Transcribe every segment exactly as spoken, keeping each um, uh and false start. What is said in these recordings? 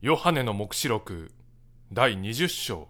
ヨハネの黙示録だいにじゅっ章。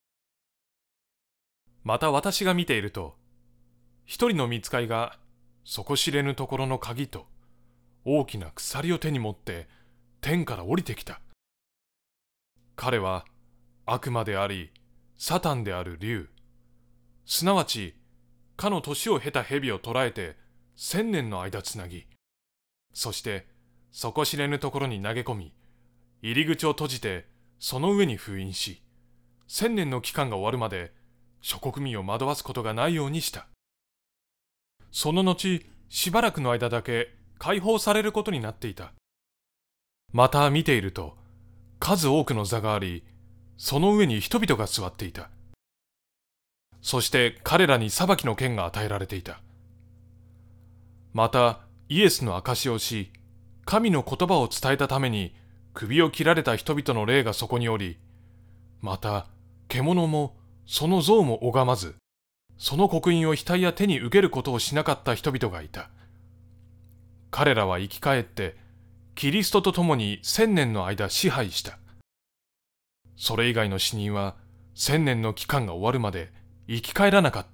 また私が見ていると、一人の御使いが底知れぬところの鍵と大きな鎖を手に持って天から降りてきた。彼は悪魔でありサタンである竜、すなわちかの年を経た蛇を捕らえて千年の間つなぎ、そして底知れぬところに投げ込み、入り口を閉じてその上に封印し、千年の期間が終わるまで諸国民を惑わすことがないようにした。その後しばらくの間だけ解放されることになっていた。また見ていると、数多くの座があり、その上に人々が座っていた。そして彼らに裁きの権が与えられていた。またイエスの証しをし、神の言葉を伝えたために首を切られた人々の霊がそこにおり、また獣もその像も拝まず、その刻印を額や手に受けることをしなかった人々がいた。彼らは生き返ってキリストと共に千年の間支配した。それ以外の死人は千年の期間が終わるまで生き返らなかった。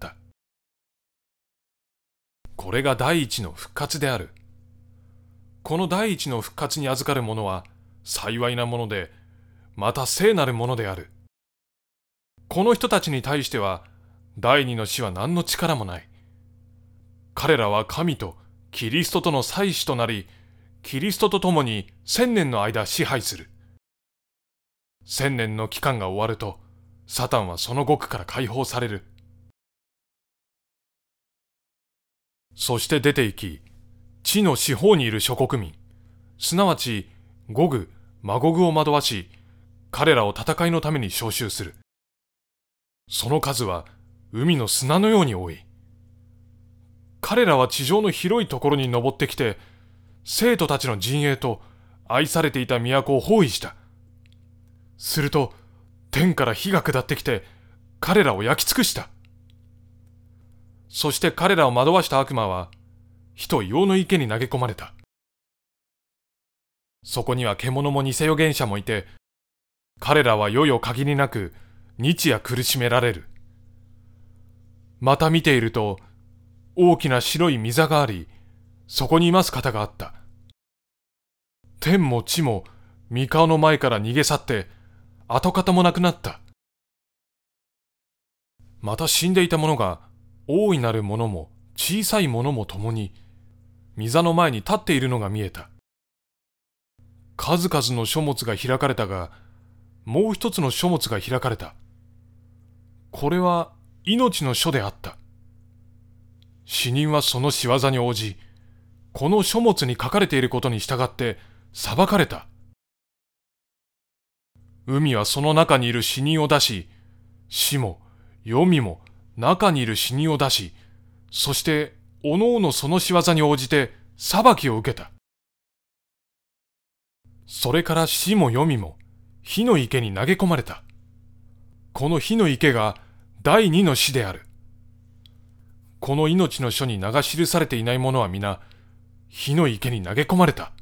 これが第一の復活である。この第一の復活に預かる者は幸いなもので、また聖なるものである。この人たちに対しては第二の死は何の力もない。彼らは神とキリストとの祭司となり、キリストと共に千年の間支配する。千年の期間が終わると、サタンはその獄から解放される。そして出て行き、地の四方にいる諸国民、すなわちゴグ、マゴグを惑わし、彼らを戦いのために召集する。その数は海の砂のように多い。彼らは地上の広いところに登ってきて、生徒たちの陣営と愛されていた都を包囲した。すると天から火が下ってきて、彼らを焼き尽くした。そして彼らを惑わした悪魔は火と硫黄の池に投げ込まれた。そこには獣も偽預言者もいて、彼らは世々限りなく日夜苦しめられる。また見ていると、大きな白い御座があり、そこにいます方があった。天も地も御顔の前から逃げ去って跡形もなくなった。また死んでいた者が大いなる者も小さい者も共に御座の前に立っているのが見えた。数々の書物が開かれたが、もう一つの書物が開かれた。これは命の書であった。死人はその仕業に応じ、この書物に書かれていることに従って裁かれた。海はその中にいる死人を出し、死も黄泉も中にいる死人を出し、そしておのおのその仕業に応じて裁きを受けた。それから死も黄泉も火の池に投げ込まれた。この火の池が第二の死である。この命の書に名が記されていない者は皆火の池に投げ込まれた。